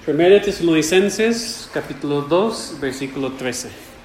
Primera de Tesalonicenses, capítulo 2, versículo 13.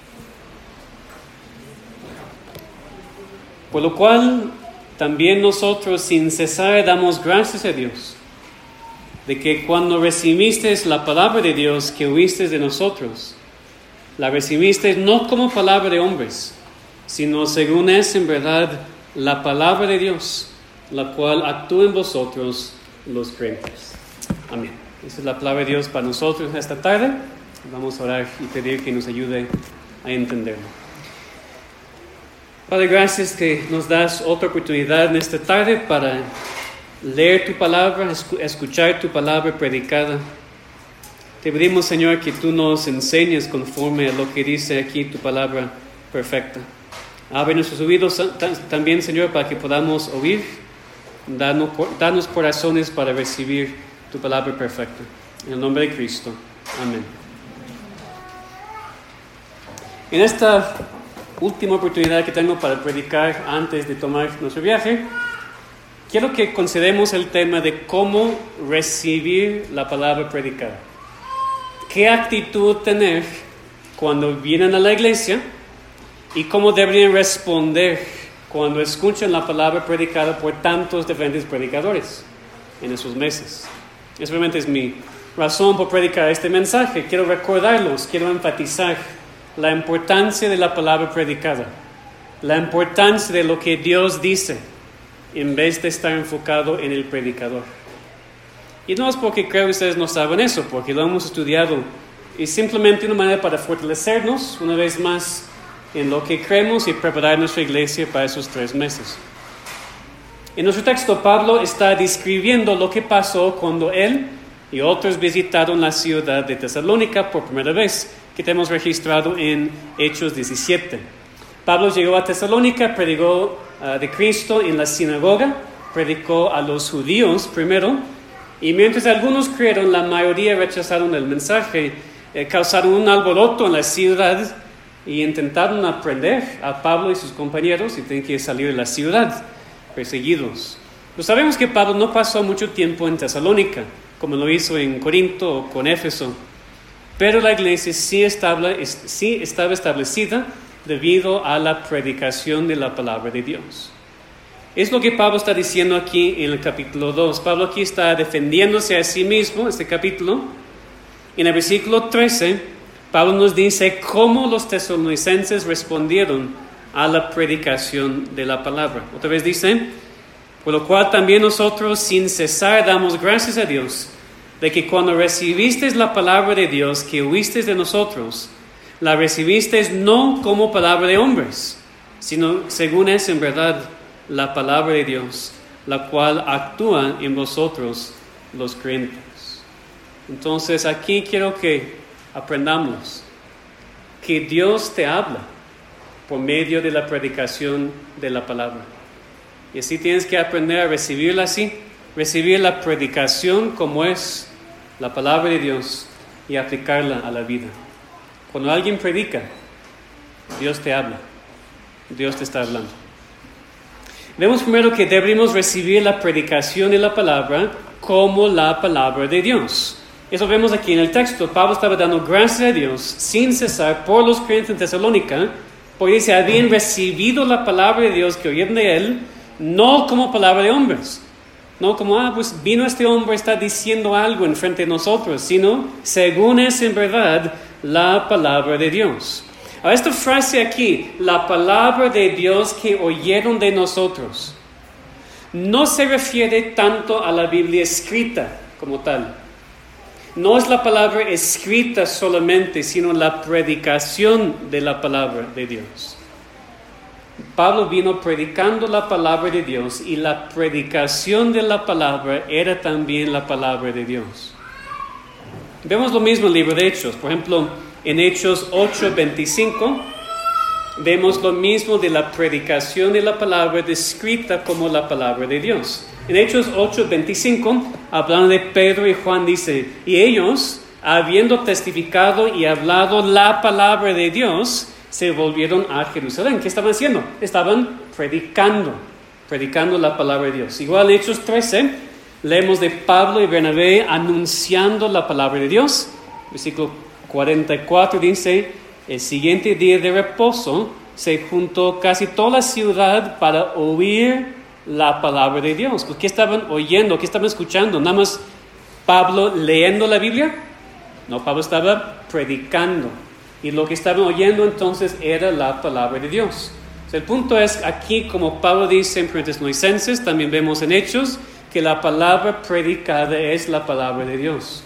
Por lo cual, también nosotros sin cesar damos gracias a Dios, de que cuando recibisteis la palabra de Dios que oísteis de nosotros, la recibisteis no como palabra de hombres, sino según es en verdad la palabra de Dios, la cual actúa en vosotros los creyentes. Amén. Esa es la palabra de Dios para nosotros esta tarde. Vamos a orar y pedir que nos ayude a entenderlo. Padre, gracias que nos das otra oportunidad en esta tarde para leer tu palabra, escuchar tu palabra predicada. Te pedimos, Señor, que tú nos enseñes conforme a lo que dice aquí tu palabra perfecta. Abre nuestros oídos también, Señor, para que podamos oír. Danos corazones para recibir tu palabra perfecta. En el nombre de Cristo. Amén. En esta última oportunidad que tengo para predicar antes de tomar nuestro viaje, quiero que consideremos el tema de cómo recibir la palabra predicada. ¿Qué actitud tener cuando vienen a la iglesia y cómo deberían responder cuando escuchan la palabra predicada por tantos diferentes predicadores en esos meses? Esa realmente es mi razón por predicar este mensaje. Quiero recordarlos, quiero enfatizar la importancia de la palabra predicada, la importancia de lo que Dios dice, en vez de estar enfocado en el predicador. Y no es porque creo que ustedes no saben eso, porque lo hemos estudiado. Es simplemente una manera para fortalecernos una vez más en lo que creemos y preparar nuestra iglesia para esos 3 meses. En nuestro texto, Pablo está describiendo lo que pasó cuando él y otros visitaron la ciudad de Tesalónica por primera vez, que tenemos registrado en Hechos 17. Pablo llegó a Tesalónica, predicó de Cristo en la sinagoga, predicó a los judíos primero, y mientras algunos creyeron, la mayoría rechazaron el mensaje, causaron un alboroto en la ciudad y intentaron aprender a Pablo y sus compañeros y tenían que salir de la ciudad perseguidos. Pues sabemos que Pablo no pasó mucho tiempo en Tesalónica, como lo hizo en Corinto o con Éfeso, pero la iglesia sí estaba establecida debido a la predicación de la palabra de Dios. Es lo que Pablo está diciendo aquí en el capítulo 2. Pablo aquí está defendiéndose a sí mismo, este capítulo. En el versículo 13, Pablo nos dice cómo los tesalonicenses respondieron a la predicación de la palabra. Otra vez dice, por lo cual también nosotros sin cesar damos gracias a Dios, de que cuando recibisteis la palabra de Dios que oísteis de nosotros, la recibisteis no como palabra de hombres, sino según es en verdad la palabra de Dios, la cual actúa en vosotros los creyentes. Entonces aquí quiero que aprendamos que Dios te habla por medio de la predicación de la palabra. Y así tienes que aprender a recibirla así, recibir la predicación como es la palabra de Dios y aplicarla a la vida. Cuando alguien predica, Dios te habla, Dios te está hablando. Vemos primero que debemos recibir la predicación de la palabra como la palabra de Dios. Eso vemos aquí en el texto. Pablo estaba dando gracias a Dios sin cesar por los creyentes en Tesalónica, porque dice, habían recibido la palabra de Dios que oyeron de él, no como palabra de hombres, no como, pues vino este hombre, está diciendo algo en frente de nosotros, sino según es en verdad la palabra de Dios. Ahora esta frase aquí, la palabra de Dios que oyeron de nosotros, no se refiere tanto a la Biblia escrita como tal. No es la palabra escrita solamente, sino la predicación de la palabra de Dios. Pablo vino predicando la palabra de Dios y la predicación de la palabra era también la palabra de Dios. Vemos lo mismo en el libro de Hechos. Por ejemplo, en Hechos 8:25 vemos lo mismo de la predicación de la palabra descrita como la palabra de Dios. En Hechos 8:25, hablando de Pedro y Juan, dice, y ellos, habiendo testificado y hablado la palabra de Dios, se volvieron a Jerusalén. ¿Qué estaban haciendo? Estaban predicando la palabra de Dios. Igual en Hechos 13, Leemos de Pablo y Bernabé anunciando la palabra de Dios. Versículo 44 dice, el siguiente día de reposo se juntó casi toda la ciudad para oír la palabra de Dios. ¿Qué estaban oyendo? ¿Qué estaban escuchando? ¿Nada más Pablo leyendo la Biblia? No, Pablo estaba predicando. Y lo que estaban oyendo entonces era la palabra de Dios. O sea, el punto es aquí, como Pablo dice en 1 Tesalonicenses, también vemos en Hechos, que la palabra predicada es la palabra de Dios.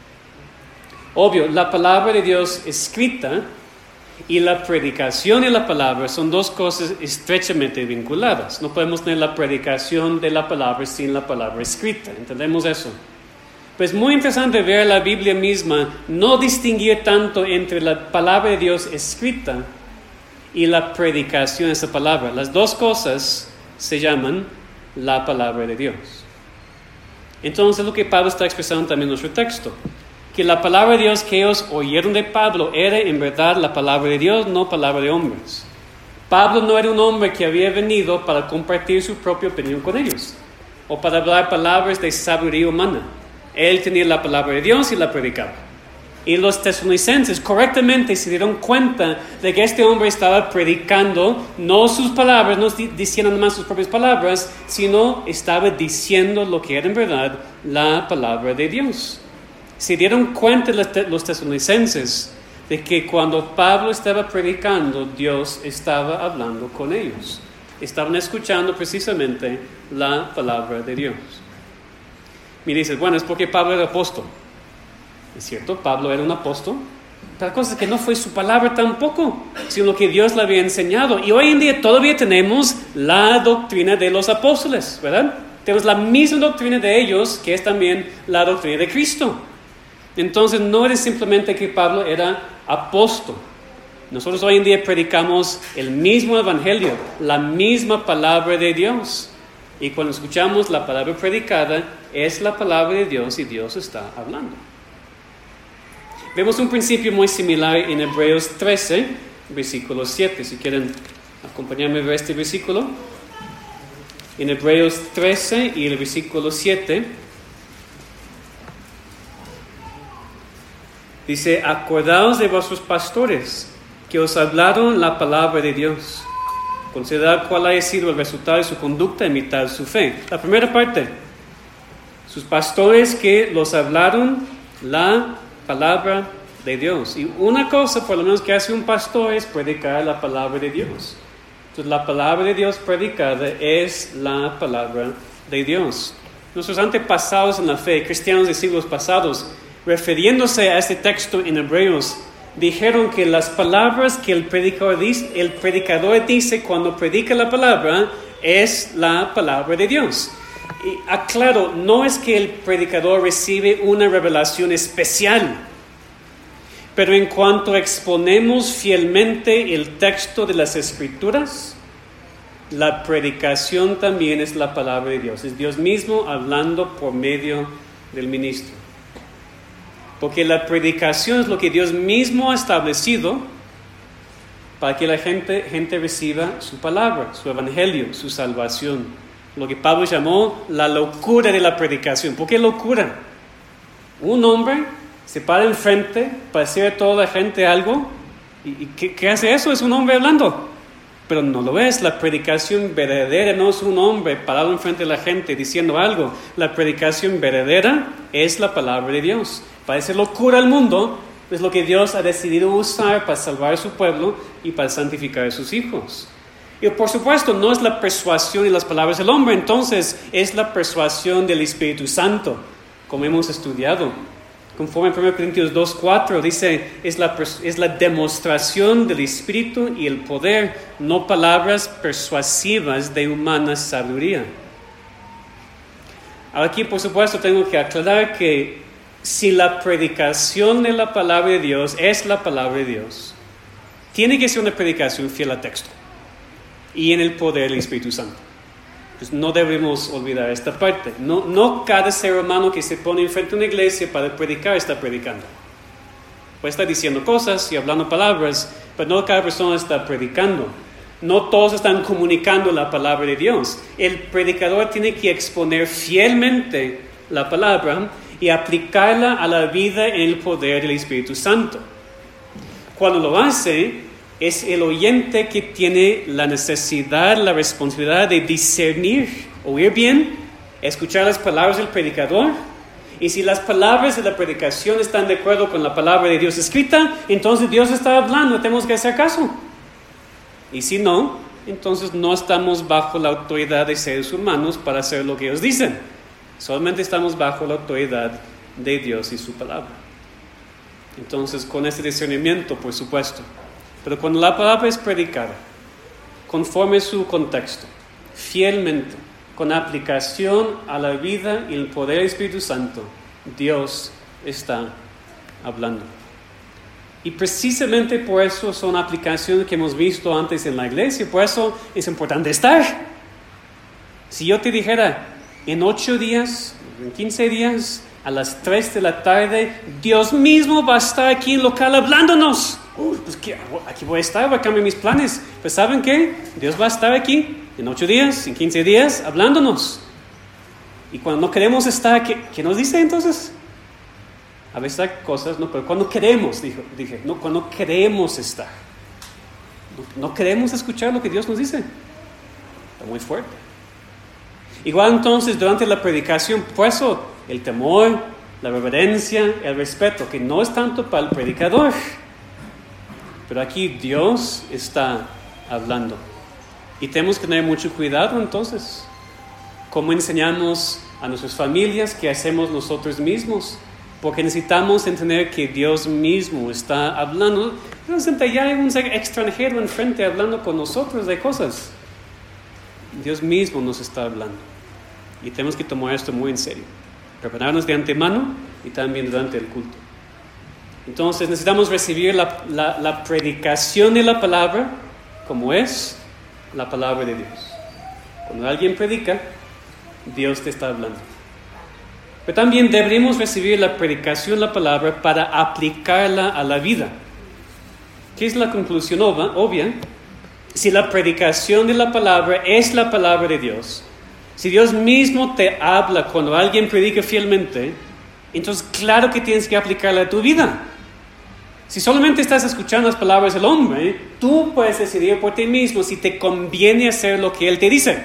Obvio, la palabra de Dios escrita y la predicación y la palabra son dos cosas estrechamente vinculadas. No podemos tener la predicación de la palabra sin la palabra escrita. ¿Entendemos eso? Pues muy interesante ver la Biblia misma no distinguir tanto entre la palabra de Dios escrita y la predicación de esa palabra. Las dos cosas se llaman la palabra de Dios. Entonces lo que Pablo está expresando también en nuestro texto, que la palabra de Dios que ellos oyeron de Pablo era en verdad la palabra de Dios, no palabra de hombres. Pablo no era un hombre que había venido para compartir su propia opinión con ellos o para hablar palabras de sabiduría humana. Él tenía la palabra de Dios y la predicaba. Y los tesalonicenses correctamente se dieron cuenta de que este hombre estaba predicando no sus palabras, no diciendo más sus propias palabras, sino estaba diciendo lo que era en verdad la palabra de Dios. Se dieron cuenta los tesalonicenses de que cuando Pablo estaba predicando, Dios estaba hablando con ellos. Estaban escuchando precisamente la palabra de Dios. Me dices, bueno, es porque Pablo era apóstol. Es cierto, Pablo era un apóstol. Pero la cosa es que no fue su palabra tampoco, sino que Dios le había enseñado. Y hoy en día todavía tenemos la doctrina de los apóstoles, ¿verdad? Tenemos la misma doctrina de ellos, que es también la doctrina de Cristo. Entonces no es simplemente que Pablo era apóstol. Nosotros hoy en día predicamos el mismo evangelio, la misma palabra de Dios. Y cuando escuchamos la palabra predicada, es la palabra de Dios y Dios está hablando. Vemos un principio muy similar en Hebreos 13, versículo 7. Si quieren acompañarme a ver este versículo. En Hebreos 13 y el versículo 7. Dice, acordaos de vuestros pastores que os hablaron la palabra de Dios. Considerad cuál haya sido el resultado de su conducta e imitar su fe. La primera parte, sus pastores que los hablaron la palabra de Dios. Y una cosa, por lo menos, que hace un pastor es predicar la palabra de Dios. Entonces, la palabra de Dios predicada es la palabra de Dios. Nuestros antepasados en la fe, cristianos de siglos pasados, refiriéndose a este texto en Hebreos, dijeron que las palabras que el predicador dice cuando predica la palabra es la palabra de Dios. Y aclaro, no es que el predicador recibe una revelación especial, pero en cuanto exponemos fielmente el texto de las Escrituras, la predicación también es la palabra de Dios. Es Dios mismo hablando por medio del ministro. Porque la predicación es lo que Dios mismo ha establecido para que la gente reciba su palabra, su evangelio, su salvación. Lo que Pablo llamó la locura de la predicación. ¿Por qué locura? Un hombre se para enfrente para decir a toda la gente algo. ¿Y qué hace eso? Es un hombre hablando. Pero no lo es. La predicación verdadera no es un hombre parado enfrente de la gente diciendo algo. La predicación verdadera es la palabra de Dios. Parece locura al mundo, es lo que Dios ha decidido usar para salvar a su pueblo y para santificar a sus hijos. Y por supuesto, no es la persuasión y las palabras del hombre, entonces es la persuasión del Espíritu Santo, como hemos estudiado. Conforme a 1 Corintios 2:4 dice, es la demostración del Espíritu y el poder, no palabras persuasivas de humana sabiduría. Aquí, por supuesto, tengo que aclarar que si la predicación de la palabra de Dios es la palabra de Dios, tiene que ser una predicación fiel al texto y en el poder del Espíritu Santo. Pues no debemos olvidar esta parte. No cada ser humano que se pone enfrente de una iglesia para predicar está predicando. Puede estar diciendo cosas y hablando palabras, pero no cada persona está predicando. No todos están comunicando la palabra de Dios. El predicador tiene que exponer fielmente la palabra y aplicarla a la vida en el poder del Espíritu Santo. Cuando lo hace, es el oyente que tiene la necesidad, la responsabilidad de discernir, oír bien, escuchar las palabras del predicador. Y si las palabras de la predicación están de acuerdo con la palabra de Dios escrita, entonces Dios está hablando, tenemos que hacer caso. Y si no, entonces no estamos bajo la autoridad de seres humanos para hacer lo que ellos dicen. Solamente estamos bajo la autoridad de Dios y su palabra. Entonces, con ese discernimiento, por supuesto. Pero cuando la palabra es predicada, conforme su contexto, fielmente, con aplicación a la vida y el poder del Espíritu Santo, Dios está hablando. Y precisamente por eso son aplicaciones que hemos visto antes en la iglesia, por eso es importante estar. Si yo te dijera, en 8 días, en 15 días, a las 3 de la tarde, Dios mismo va a estar aquí en local hablándonos. Pues aquí voy a estar, voy a cambiar mis planes. Pues ¿saben qué? Dios va a estar aquí en 8 días, en 15 días, hablándonos. Y cuando no queremos estar, ¿qué nos dice entonces? A veces hay cosas, no, pero cuando queremos, dije, no, cuando queremos estar. No queremos escuchar lo que Dios nos dice. Está muy fuerte. Igual entonces, durante la predicación, por eso el temor, la reverencia, el respeto, que no es tanto para el predicador, pero aquí Dios está hablando. Y tenemos que tener mucho cuidado entonces. ¿Cómo enseñamos a nuestras familias? ¿Qué hacemos nosotros mismos? Porque necesitamos entender que Dios mismo está hablando. Entonces ya hay un extranjero enfrente hablando con nosotros de cosas. Dios mismo nos está hablando. Y tenemos que tomar esto muy en serio. Prepararnos de antemano y también durante el culto. Entonces necesitamos recibir la predicación de la palabra como es la palabra de Dios. Cuando alguien predica, Dios te está hablando. Pero también deberíamos recibir la predicación de la palabra para aplicarla a la vida. ¿Qué es la conclusión obvia? Si la predicación de la palabra es la palabra de Dios, si Dios mismo te habla cuando alguien predica fielmente, entonces claro que tienes que aplicarla a tu vida. Si solamente estás escuchando las palabras del hombre, tú puedes decidir por ti mismo si te conviene hacer lo que él te dice.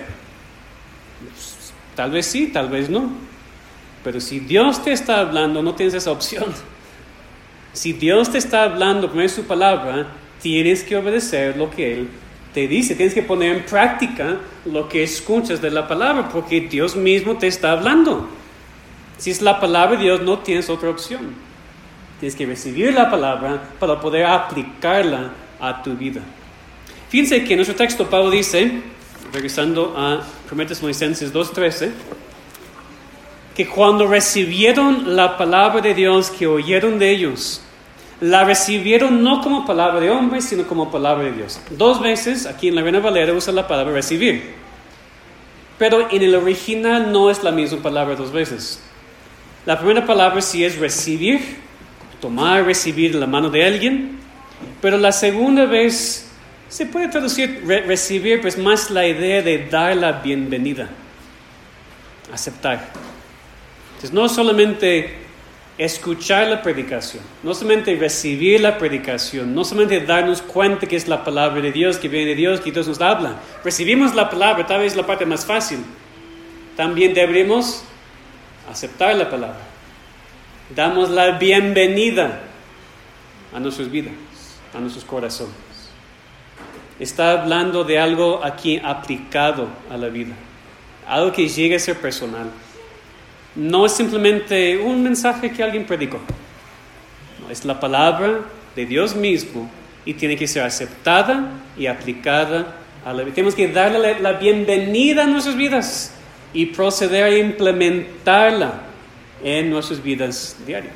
Tal vez sí, tal vez no. Pero si Dios te está hablando, no tienes esa opción. Si Dios te está hablando por medio de su palabra, tienes que obedecer lo que Él te dice. Tienes que poner en práctica lo que escuchas de la palabra, porque Dios mismo te está hablando. Si es la palabra de Dios, no tienes otra opción. Tienes que recibir la palabra para poder aplicarla a tu vida. Fíjense que en nuestro texto Pablo dice, regresando a 1 Tesalonicenses 2:13, que cuando recibieron la palabra de Dios que oyeron de ellos, la recibieron no como palabra de hombre, sino como palabra de Dios. 2 veces aquí en la Reina Valera usa la palabra recibir, pero en el original no es la misma palabra 2 veces. La primera palabra sí es recibir, tomar, recibir la mano de alguien, pero la segunda vez se puede traducir recibir, pues más la idea de dar la bienvenida, aceptar. Entonces no solamente escuchar la predicación, no solamente recibir la predicación, no solamente darnos cuenta que es la palabra de Dios, que viene de Dios, que Dios nos habla. Recibimos la palabra, tal vez la parte más fácil. También deberíamos aceptar la palabra. Damos la bienvenida a nuestras vidas, a nuestros corazones. Está hablando de algo aquí aplicado a la vida, algo que llegue a ser personal. No es simplemente un mensaje que alguien predicó. No, es la palabra de Dios mismo y tiene que ser aceptada y aplicada a la vida. Tenemos que darle la bienvenida a nuestras vidas y proceder a implementarla en nuestras vidas diarias.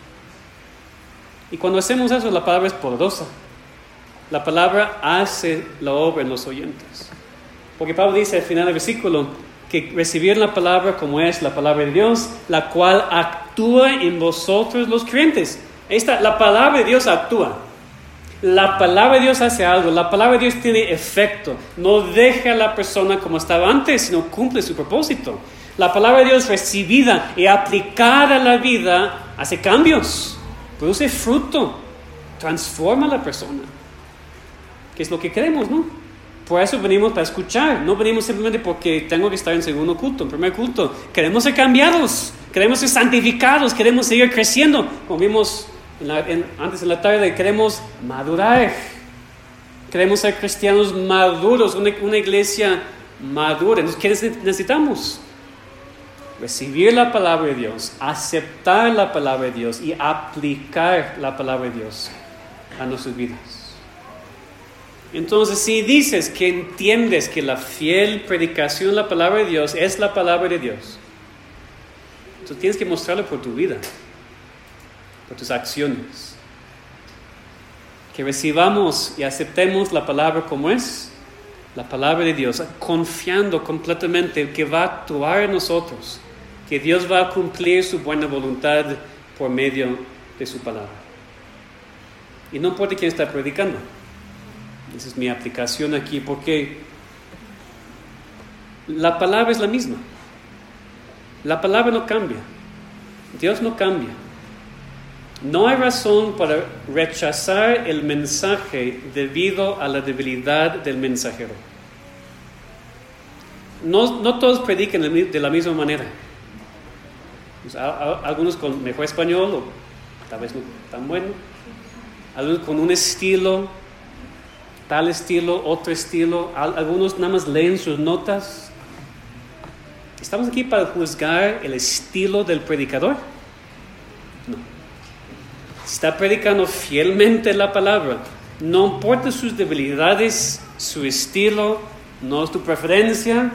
Y cuando hacemos eso, la palabra es poderosa. La palabra hace la obra en los oyentes. Porque Pablo dice al final del versículo que recibir la palabra como es la palabra de Dios, la cual actúa en vosotros los creyentes. La palabra de Dios actúa. La palabra de Dios hace algo. La palabra de Dios tiene efecto. No deja a la persona como estaba antes, sino cumple su propósito. La palabra de Dios recibida y aplicada a la vida hace cambios, produce fruto, transforma a la persona. Que es lo que queremos, ¿no? Por eso venimos para escuchar, no venimos simplemente porque tengo que estar en segundo culto, en primer culto. Queremos ser cambiados, queremos ser santificados, queremos seguir creciendo. Como vimos antes en la tarde, queremos madurar. Queremos ser cristianos maduros, una iglesia madura. Entonces, ¿qué necesitamos? Recibir la palabra de Dios, aceptar la palabra de Dios y aplicar la palabra de Dios a nuestras vidas. Entonces, si dices que entiendes que la fiel predicación de la palabra de Dios es la palabra de Dios, entonces tienes que mostrarlo por tu vida, por tus acciones. Que recibamos y aceptemos la palabra como es, la palabra de Dios, confiando completamente que va a actuar en nosotros, que Dios va a cumplir su buena voluntad por medio de su palabra. Y no importa quién está predicando. Esa es mi aplicación aquí, porque la palabra es la misma. La palabra no cambia. Dios no cambia. No hay razón para rechazar el mensaje debido a la debilidad del mensajero. No todos predican de la misma manera. Algunos con mejor español, o tal vez no tan bueno. Algunos con un estilo, tal estilo, otro estilo. Algunos nada más leen sus notas. ¿Estamos aquí para juzgar el estilo del predicador? No. Si está predicando fielmente la palabra, no importa sus debilidades, su estilo, no es tu preferencia,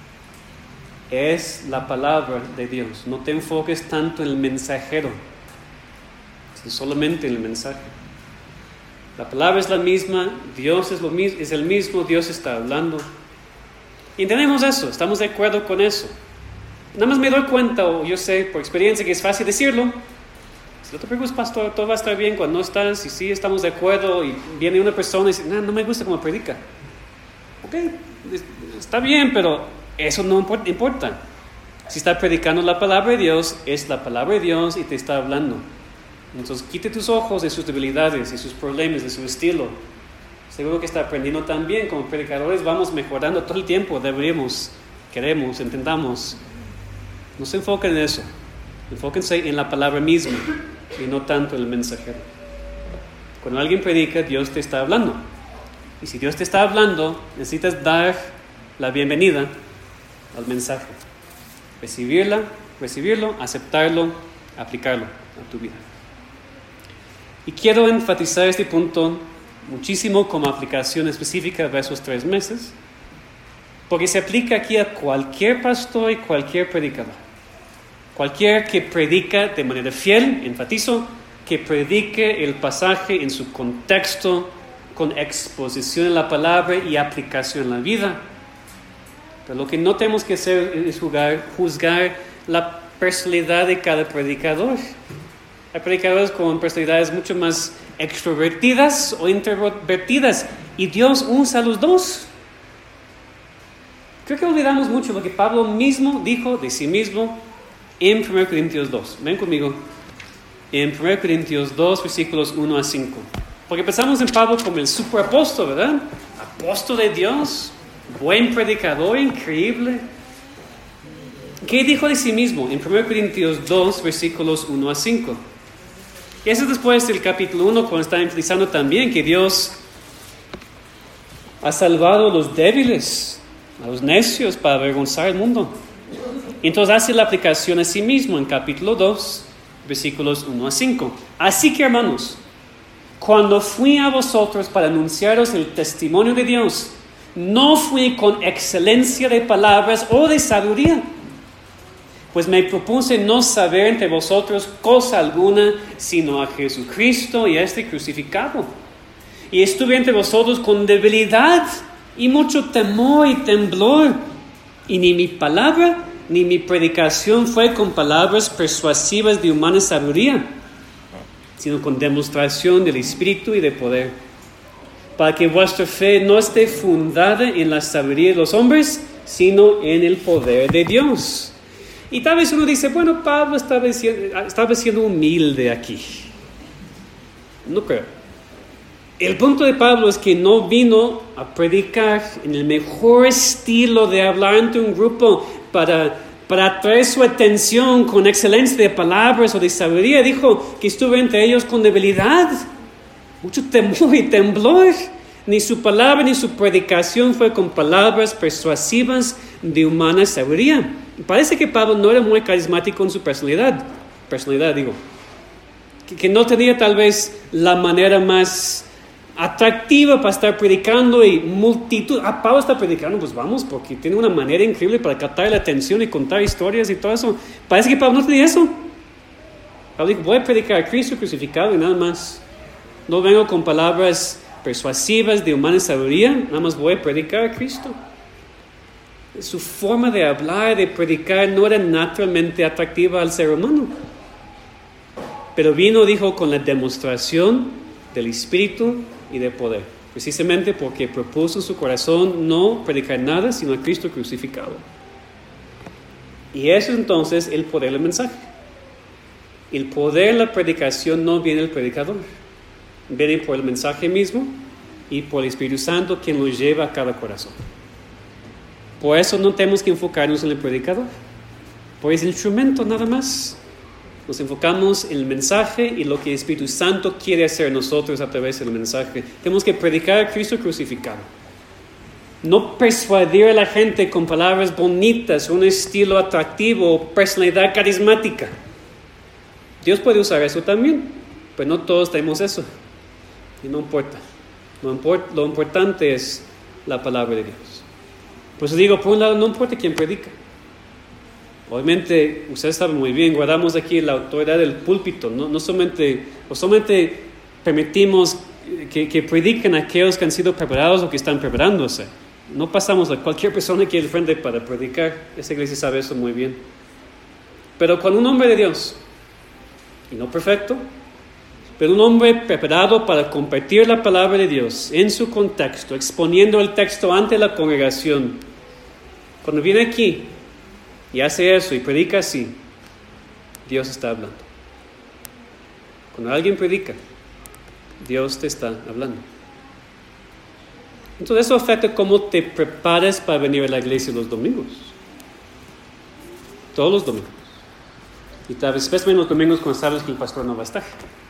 es la palabra de Dios. No te enfoques tanto en el mensajero, sino solamente en el mensaje. La palabra es la misma, Dios es el mismo, Dios está hablando. Y entendemos eso, estamos de acuerdo con eso. Nada más me doy cuenta, o yo sé por experiencia que es fácil decirlo. Si no te preocupes, pastor, todo va a estar bien cuando no estás, y sí estamos de acuerdo, y viene una persona y dice, no me gusta cómo predica. Ok, está bien, pero eso no importa. Si está predicando la palabra de Dios, es la palabra de Dios y te está hablando. Entonces, quite tus ojos de sus debilidades, de sus problemas, de su estilo. Seguro que está aprendiendo también. Como predicadores vamos mejorando todo el tiempo. Deberíamos, queremos, intentamos. No se enfoquen en eso. Enfóquense en la palabra misma y no tanto en el mensajero. Cuando alguien predica, Dios te está hablando. Y si Dios te está hablando, necesitas dar la bienvenida al mensaje. Recibirlo, aceptarlo, aplicarlo a tu vida. Y quiero enfatizar este punto muchísimo como aplicación específica de esos 3 meses, porque se aplica aquí a cualquier pastor y cualquier predicador. Cualquier que predica de manera fiel, enfatizo, que predique el pasaje en su contexto, con exposición en la palabra y aplicación en la vida. Pero lo que no tenemos que hacer es juzgar la personalidad de cada predicador. Hay predicadores con personalidades mucho más extrovertidas o introvertidas, y Dios usa a los dos. Creo que olvidamos mucho lo que Pablo mismo dijo de sí mismo en 1 Corintios 2. Ven conmigo. En 1 Corintios 2, versículos 1 a 5. Porque pensamos en Pablo como el superapóstol, ¿verdad? Apóstol de Dios, buen predicador, increíble. ¿Qué dijo de sí mismo? En 1 Corintios 2, versículos 1 a 5. Y eso es después del capítulo 1, cuando está enfatizando también que Dios ha salvado a los débiles, a los necios, para avergonzar al mundo. Entonces hace la aplicación a sí mismo en capítulo 2, versículos 1 a 5. Así que, hermanos, cuando fui a vosotros para anunciaros el testimonio de Dios, no fui con excelencia de palabras o de sabiduría, pues me propuse no saber entre vosotros cosa alguna, sino a Jesucristo y a este crucificado. Y estuve entre vosotros con debilidad y mucho temor y temblor. Y ni mi palabra ni mi predicación fue con palabras persuasivas de humana sabiduría, sino con demostración del Espíritu y de poder, para que vuestra fe no esté fundada en la sabiduría de los hombres, sino en el poder de Dios. Y tal vez uno dice, bueno, Pablo estaba siendo humilde aquí. No creo. El punto de Pablo es que no vino a predicar en el mejor estilo de hablar ante un grupo para atraer su atención con excelencia de palabras o de sabiduría. Dijo que estuvo entre ellos con debilidad, mucho temor y temblor. Ni su palabra ni su predicación fue con palabras persuasivas de humana sabiduría. Parece que Pablo no era muy carismático en su personalidad digo, que no tenía tal vez la manera más atractiva para estar predicando y multitud. Pablo está predicando, pues vamos, porque tiene una manera increíble para captar la atención y contar historias y todo eso. Parece que Pablo no tenía eso. Pablo dijo, voy a predicar a Cristo crucificado y nada más. No vengo con palabras persuasivas de humana sabiduría, nada más voy a predicar a Cristo. Su forma de hablar, de predicar, no era naturalmente atractiva al ser humano. Pero vino, dijo, con la demostración del Espíritu y de poder. Precisamente porque propuso en su corazón no predicar nada, sino a Cristo crucificado. Y eso es entonces el poder del mensaje. El poder de la predicación no viene del predicador. Viene por el mensaje mismo y por el Espíritu Santo quien lo lleva a cada corazón. Por eso no tenemos que enfocarnos en el predicador, por ese instrumento nada más. Nos enfocamos en el mensaje y lo que el Espíritu Santo quiere hacer nosotros a través del mensaje. Tenemos que predicar a Cristo crucificado. No persuadir a la gente con palabras bonitas, un estilo atractivo o personalidad carismática. Dios puede usar eso también, pero no todos tenemos eso. Y no importa. Lo importante es la palabra de Dios. Por eso digo, por un lado, no importa quién predica. Obviamente, ustedes saben muy bien, guardamos aquí la autoridad del púlpito. No solamente permitimos que prediquen aquellos que han sido preparados o que están preparándose. No pasamos a cualquier persona aquí al frente para predicar. Esa iglesia sabe eso muy bien. Pero con un hombre de Dios, y no perfecto, pero un hombre preparado para compartir la palabra de Dios en su contexto, exponiendo el texto ante la congregación. Cuando viene aquí y hace eso y predica así, Dios está hablando. Cuando alguien predica, Dios te está hablando. Entonces eso afecta cómo te preparas para venir a la iglesia los domingos. Todos los domingos. Y tal vez especialmente los domingos cuando sabes que el pastor no va a estar.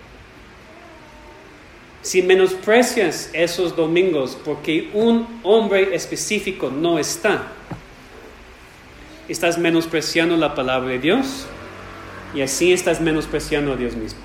Si menosprecias esos domingos porque un hombre específico no está, estás menospreciando la palabra de Dios y así estás menospreciando a Dios mismo.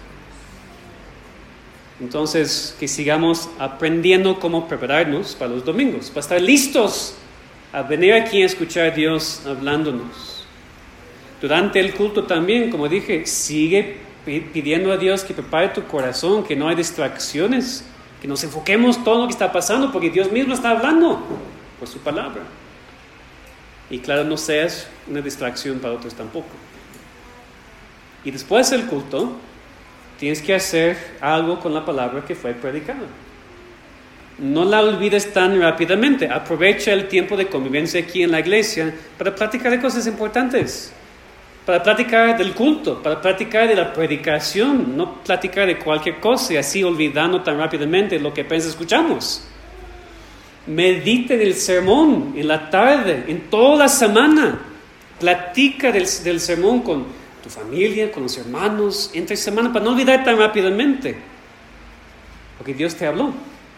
Entonces, que sigamos aprendiendo cómo prepararnos para los domingos, para estar listos a venir aquí a escuchar a Dios hablándonos. Durante el culto también, como dije, sigue pidiendo a Dios que prepare tu corazón, que no hay distracciones, que nos enfoquemos todo lo que está pasando, porque Dios mismo está hablando por su palabra. Y claro, no seas una distracción para otros tampoco. Y después del culto, tienes que hacer algo con la palabra que fue predicada. No la olvides tan rápidamente. Aprovecha el tiempo de convivencia aquí en la iglesia para platicar de cosas importantes. Para platicar del culto, para platicar de la predicación, no platicar de cualquier cosa y así olvidando tan rápidamente lo que apenas escuchamos. Medite del sermón en la tarde, en toda la semana. Platica del sermón con tu familia, con los hermanos, entre semana, para no olvidar tan rápidamente. Porque Dios te habló.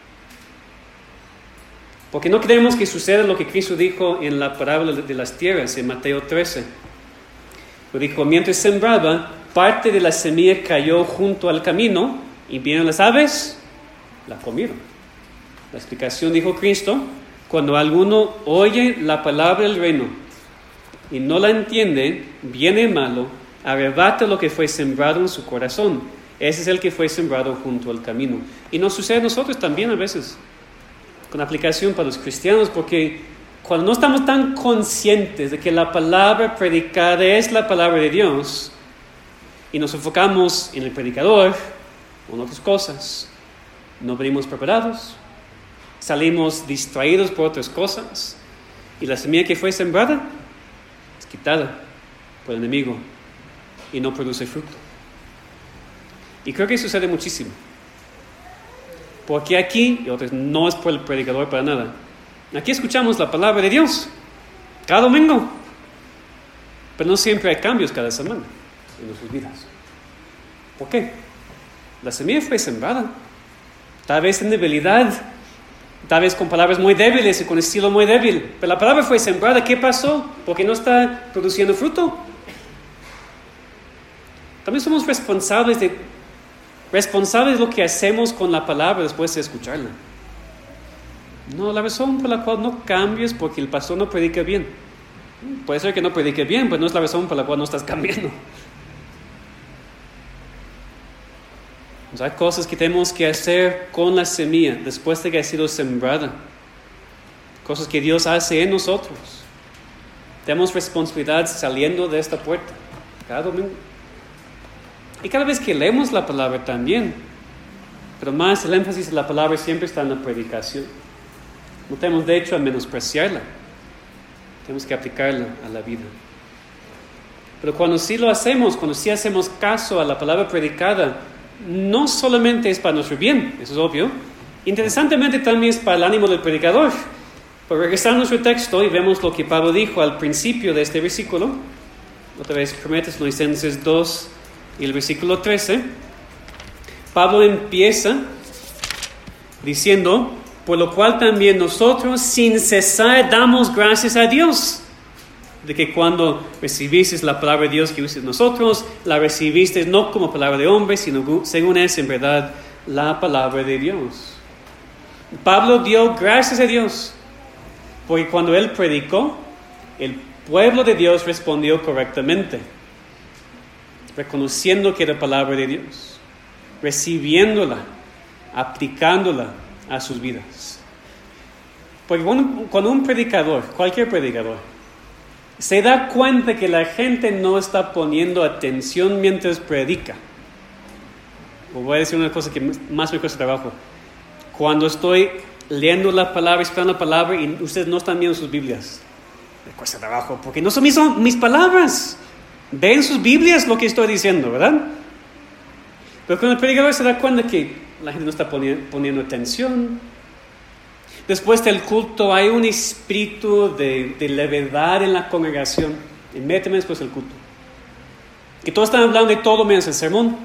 Porque no queremos que suceda lo que Cristo dijo en la parábola de las tierras, en Mateo 13. Lo dijo, mientras sembraba, parte de la semilla cayó junto al camino y vinieron las aves, la comieron. La explicación, dijo Cristo, cuando alguno oye la palabra del reino y no la entiende, viene malo, arrebata lo que fue sembrado en su corazón. Ese es el que fue sembrado junto al camino. Y nos sucede a nosotros también a veces, con aplicación para los cristianos, porque cuando no estamos tan conscientes de que la palabra predicada es la palabra de Dios y nos enfocamos en el predicador o en otras cosas, no venimos preparados, salimos distraídos por otras cosas y la semilla que fue sembrada es quitada. por el enemigo y no produce fruto. Y creo que sucede muchísimo. Porque aquí, y otros, no es por el predicador para nada, aquí escuchamos la palabra de Dios cada domingo, pero no siempre hay cambios cada semana en nuestras vidas. ¿Por qué? La semilla fue sembrada, tal vez en debilidad, tal vez con palabras muy débiles y con estilo muy débil, pero la palabra fue sembrada. ¿Qué pasó? Porque no está produciendo fruto. También somos responsables de lo que hacemos con la palabra después de escucharla. No, la razón por la cual no cambias es porque el pastor no predica bien. Puede ser que no predique bien, pero no es la razón por la cual no estás cambiando. O sea, hay cosas que tenemos que hacer con la semilla después de que ha sido sembrada. Cosas que Dios hace en nosotros. Tenemos responsabilidad saliendo de esta puerta cada domingo. Y cada vez que leemos la palabra también. Pero más el énfasis de la palabra siempre está en la predicación. No tenemos derecho a menospreciarla. Tenemos que aplicarla a la vida. Pero cuando sí lo hacemos, cuando sí hacemos caso a la palabra predicada, no solamente es para nuestro bien, eso es obvio. Interesantemente también es para el ánimo del predicador. Por regresar a nuestro texto y vemos lo que Pablo dijo al principio de este versículo. Otra vez, 1 Tesalonicenses 2 y el versículo 13. Pablo empieza diciendo: por lo cual también nosotros sin cesar damos gracias a Dios, de que cuando recibisteis la palabra de Dios que ustedes nosotros, la recibisteis no como palabra de hombre, sino según es en verdad la palabra de Dios. Pablo dio gracias a Dios, porque cuando él predicó, el pueblo de Dios respondió correctamente, reconociendo que era palabra de Dios, recibiéndola, aplicándola a sus vidas. Porque cuando un predicador, cualquier predicador, se da cuenta que la gente no está poniendo atención mientras predica. O voy a decir una cosa que más me cuesta trabajo. Cuando estoy leyendo la palabra, estudiando la palabra y ustedes no están viendo sus Biblias, me cuesta trabajo porque no son mis palabras. Ven sus Biblias lo que estoy diciendo, ¿verdad? Pero cuando el predicador se da cuenta que la gente no está poniendo atención. Después del culto hay un espíritu de levedad en la congregación. Inmediatamente después del culto. Que todos están hablando de todo menos el sermón.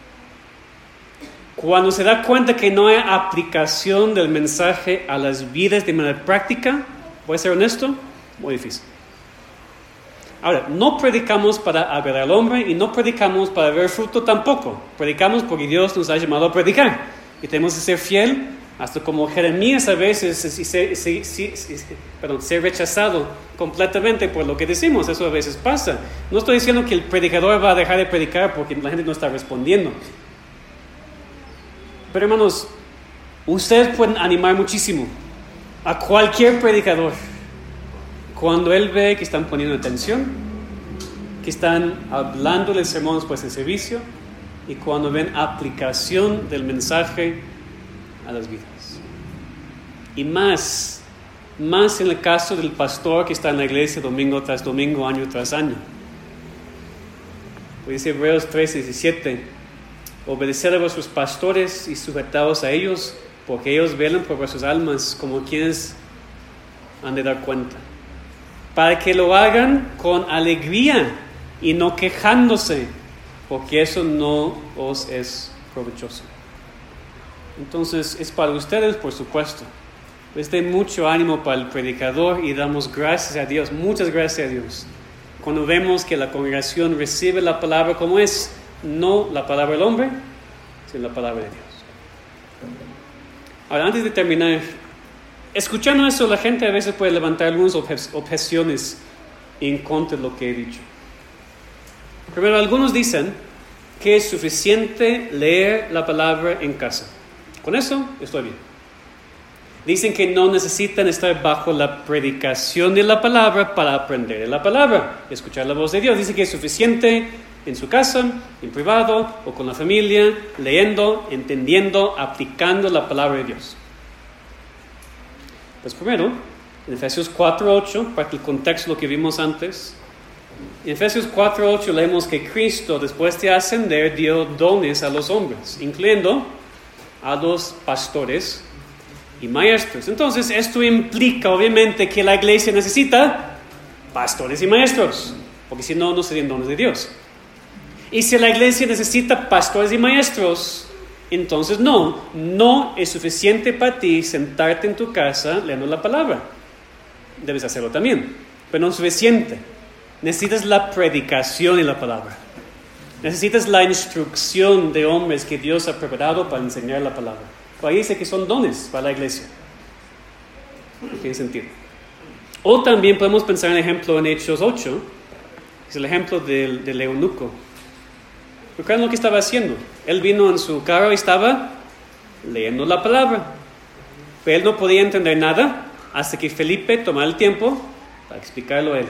Cuando se da cuenta que no hay aplicación del mensaje a las vidas de manera práctica, voy a ser honesto, muy difícil. Ahora, no predicamos para agradar al hombre y no predicamos para ver fruto tampoco. Predicamos porque Dios nos ha llamado a predicar. Y tenemos que ser fiel, hasta como Jeremías a veces, ser rechazado completamente por lo que decimos. Eso a veces pasa. No estoy diciendo que el predicador va a dejar de predicar porque la gente no está respondiendo. Pero hermanos, ustedes pueden animar muchísimo a cualquier predicador cuando él ve que están poniendo atención, que están hablando del sermón después del servicio y cuando ven aplicación del mensaje a las vidas. Y más en el caso del pastor que está en la iglesia domingo tras domingo, año tras año. Dice Hebreos 13:17: obedeced a vuestros pastores y sujetaos a ellos, porque ellos velan por vuestras almas como quienes han de dar cuenta, para que lo hagan con alegría y no quejándose, porque eso no os es provechoso. Entonces es para ustedes, por supuesto. Les dé mucho ánimo para el predicador y damos gracias a Dios, muchas gracias a Dios, cuando vemos que la congregación recibe la palabra como es, no la palabra del hombre, sino la palabra de Dios. Ahora, antes de terminar, escuchando eso, la gente a veces puede levantar algunas objeciones en contra de lo que he dicho. Primero, algunos dicen que es suficiente leer la palabra en casa. Con eso estoy bien. Dicen que no necesitan estar bajo la predicación de la palabra para aprender de la palabra, escuchar la voz de Dios. Dicen que es suficiente en su casa, en privado o con la familia, leyendo, entendiendo, aplicando la palabra de Dios. Pues primero, en Efesios 4:8, para que el contexto lo que vimos antes, En Efesios 4:8 leemos que Cristo, después de ascender, dio dones a los hombres, incluyendo a los pastores y maestros. Entonces, esto implica obviamente que la iglesia necesita pastores y maestros, porque si no, no serían dones de Dios. Y si la iglesia necesita pastores y maestros, entonces no es suficiente para ti sentarte en tu casa leyendo la palabra. Debes hacerlo también, pero no es suficiente. Necesitas la predicación y la palabra. Necesitas la instrucción de hombres que Dios ha preparado para enseñar la palabra. Por ahí dice que son dones para la iglesia. Tiene sentido. O también podemos pensar en el ejemplo en Hechos 8. Es el ejemplo del eunuco. ¿Recuerdan lo que estaba haciendo? Él vino en su carro y estaba leyendo la palabra. Pero él no podía entender nada hasta que Felipe tomara el tiempo para explicarlo a él.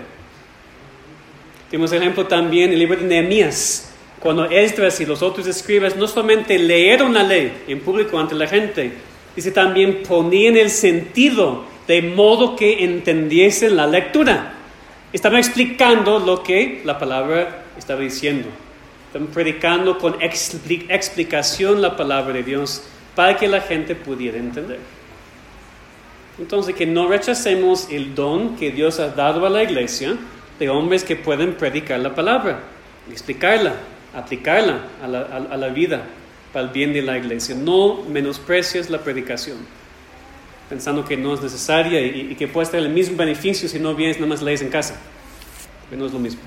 Tenemos el ejemplo también en el libro de Nehemías, cuando Esdras y los otros escribas no solamente leyeron la ley en público ante la gente, dice también ponían el sentido de modo que entendiesen la lectura. Estaban explicando lo que la palabra estaba diciendo. Estaban predicando con explicación la palabra de Dios para que la gente pudiera entender. Entonces, que no rechacemos el don que Dios ha dado a la iglesia de hombres que pueden predicar la palabra, explicarla, aplicarla a la vida para el bien de la iglesia. No menosprecies la predicación, pensando que no es necesaria y que puede tener el mismo beneficio si no vienes nada más lees en casa, que no es lo mismo.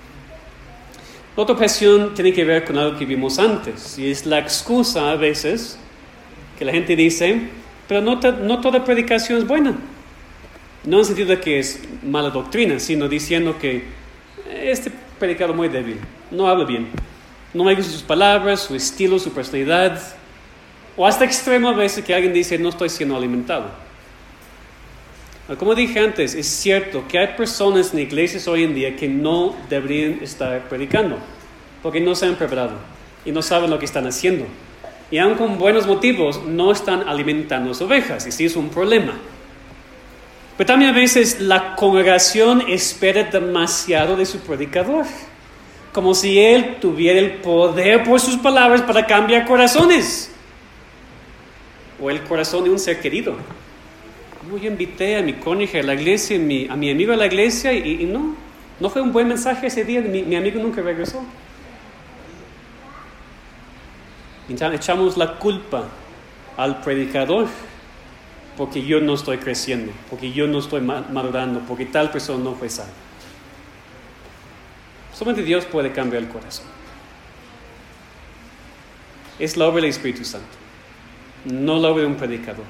La otra objeción tiene que ver con algo que vimos antes, y es la excusa a veces que la gente dice, pero no toda predicación es buena. No en el sentido de que es mala doctrina, sino diciendo que este predicador muy débil, no habla bien, no me gustan sus palabras, su estilo, su personalidad, o hasta extremo a veces que alguien dice no estoy siendo alimentado. Como dije antes, es cierto que hay personas en iglesias hoy en día que no deberían estar predicando, porque no se han preparado y no saben lo que están haciendo. Y aun con buenos motivos no están alimentando las ovejas, y sí es un problema. Pero también a veces la congregación espera demasiado de su predicador, como si él tuviera el poder por sus palabras para cambiar corazones, o el corazón de un ser querido. Como yo invité a mi cónyuge a la iglesia, a mi amigo a la iglesia, y no fue un buen mensaje ese día, mi amigo nunca regresó. Echamos la culpa al predicador porque yo no estoy creciendo, porque yo no estoy madurando, porque tal persona no fue salva. Solamente Dios puede cambiar el corazón. Es la obra del Espíritu Santo, no la obra de un predicador.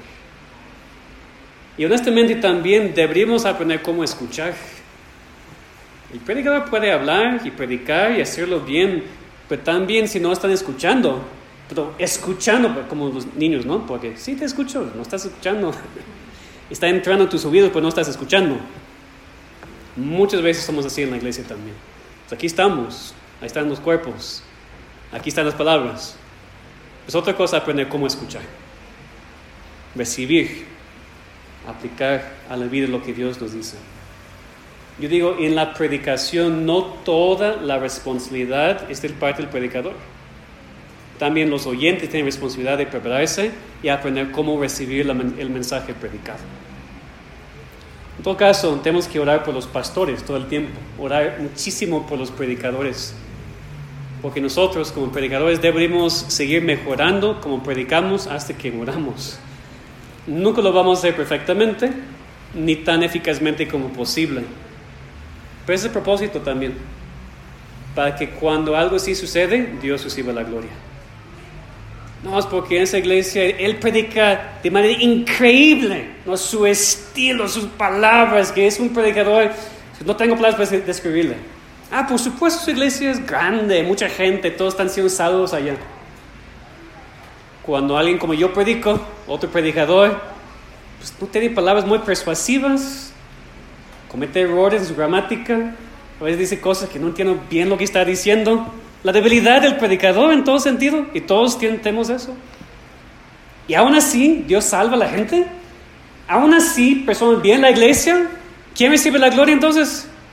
Y honestamente también deberíamos aprender cómo escuchar. El predicador puede hablar y predicar y hacerlo bien, pero también si no están escuchando, pero escuchando como los niños, ¿no? Porque sí te escucho, no estás escuchando. Está entrando en tus oídos, pero no estás escuchando. Muchas veces somos así en la iglesia también. Pues aquí estamos, ahí están los cuerpos, aquí están las palabras. Es otra cosa aprender cómo escuchar, recibir, aplicar a la vida lo que Dios nos dice. Yo digo, en la predicación no toda la responsabilidad es del parte del predicador. También los oyentes tienen responsabilidad de prepararse y aprender cómo recibir el mensaje predicado. En todo caso, tenemos que orar por los pastores todo el tiempo, orar muchísimo por los predicadores, porque nosotros como predicadores deberíamos seguir mejorando como predicamos hasta que muramos. Nunca lo vamos a hacer perfectamente, ni tan eficazmente como posible. Pero ese es el propósito también, para que cuando algo así sucede, Dios reciba la gloria. No, es porque en esa iglesia Él predica de manera increíble, ¿no? Su estilo, sus palabras, que es un predicador, no tengo palabras para describirle. Por supuesto su iglesia es grande, mucha gente, todos están siendo salvos allá. Cuando alguien como yo predico, otro predicador, pues no tiene palabras muy persuasivas, comete errores en su gramática, a veces dice cosas que no entiendo bien lo que está diciendo. La debilidad del predicador en todo sentido, y todos tenemos eso. Y aún así, Dios salva a la gente. Aún así, personas bien en la iglesia. ¿Quién recibe la gloria entonces?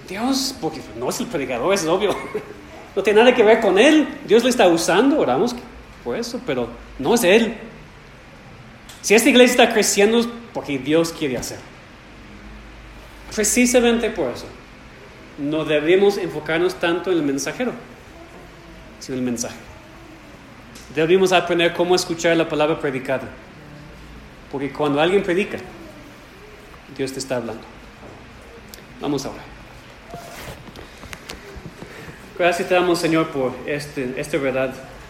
Dios, porque no es el predicador, es obvio. No tiene nada que ver con él. Dios le está usando, oramos por eso, pero no es él. Si esta iglesia está creciendo es porque Dios quiere hacer. Precisamente por eso. No deberíamos enfocarnos tanto en el mensajero, sino en el mensaje. Debemos aprender cómo escuchar la palabra predicada. Porque cuando alguien predica, Dios te está hablando. Vamos a orar. Gracias te damos, Señor, por esta verdad.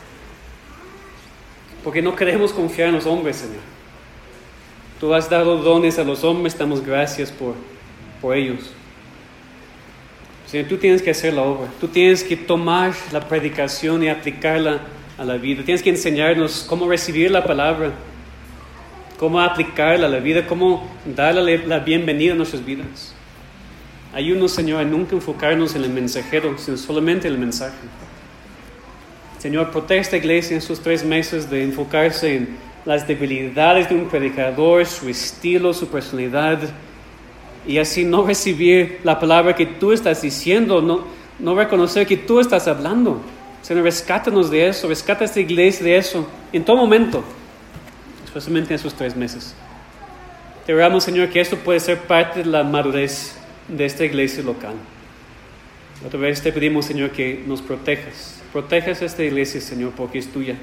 Porque no queremos confiar en los hombres, Señor. Tú has dado dones a los hombres, damos gracias por ellos. Señor, tú tienes que hacer la obra. Tú tienes que tomar la predicación y aplicarla a la vida. Tienes que enseñarnos cómo recibir la palabra, cómo aplicarla a la vida, cómo darle la bienvenida a nuestras vidas. Ayúdanos, Señor, a nunca enfocarnos en el mensajero, sino solamente en el mensaje. Señor, protege esta iglesia en estos 3 meses de enfocarse en las debilidades de un predicador, su estilo, su personalidad, y así no recibir la palabra que tú estás diciendo, no reconocer que tú estás hablando. Señor, rescátanos de eso, rescata a esta iglesia de eso, en todo momento, especialmente en esos 3 meses. Te rogamos, Señor, que esto puede ser parte de la madurez de esta iglesia local. Otra vez te pedimos, Señor, que nos protejas. Protejas a esta iglesia, Señor, porque es tuya.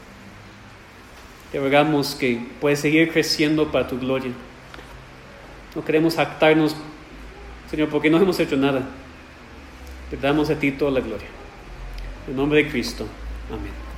Te rogamos que puedas seguir creciendo para tu gloria. No queremos jactarnos, Señor, porque no hemos hecho nada. Te damos a ti toda la gloria. En nombre de Cristo. Amén.